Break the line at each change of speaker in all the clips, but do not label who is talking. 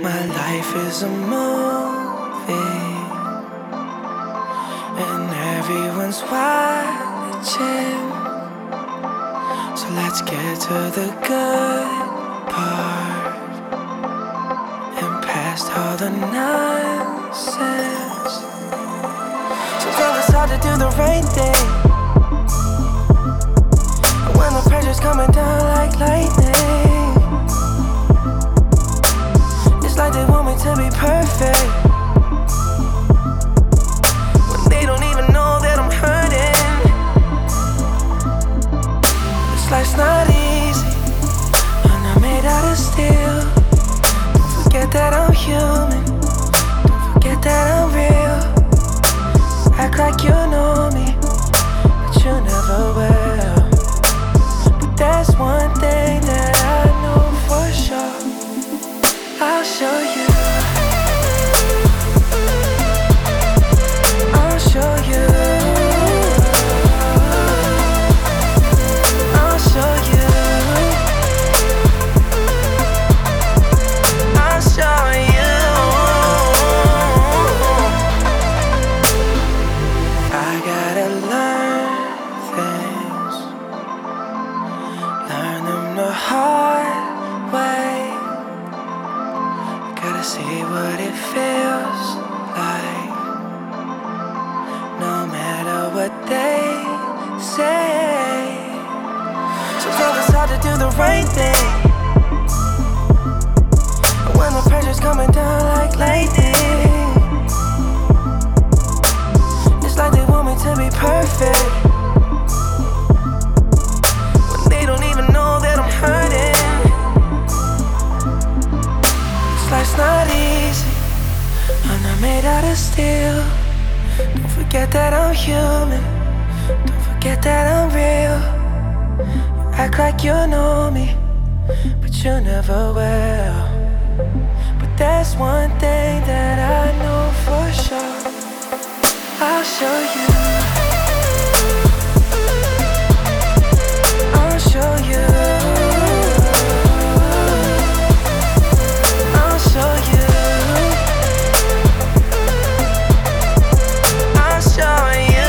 My life is a movie, and everyone's watching. So let's get to the good part and past all the nonsense. Sometimes it's hard to do the right thing when the pressure's coming down like lightning. It's like they want me to be perfect when they don't even know that I'm hurting. This life's not easy, I'm not made out of steel. Don't forget that I'm human, don't forget that I'm real. Act like you know me, but you never will. But there's one thing that I know for sure, I'll show you. I'll show you. I'll show you. I'll show you. I gotta learn things, learn them the hard way. Gotta see what it feels like, no matter what they say. Sometimes it's hard to do the right thing when the pressure's coming down like lightning. It's like they want me to be perfect when they don't even know that I'm hurting. Life's not easy, I'm not made out of steel. Don't forget that I'm human, don't forget that I'm real. You act like you know me, but you never will. But there's one thing that I know for sure, I'll show you. I'll show you. I'll show you. I'll show you.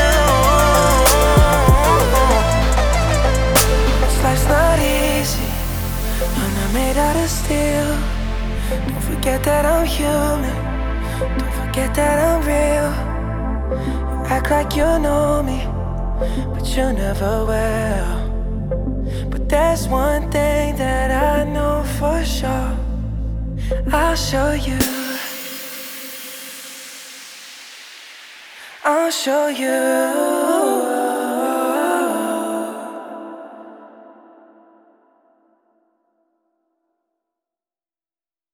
This life's not easy, I'm not made out of steel. Don't forget that I'm human, don't forget that I'm real. You act like you know me, but you never will. But there's one thing that I know for sure, I'll show you. I'll show you.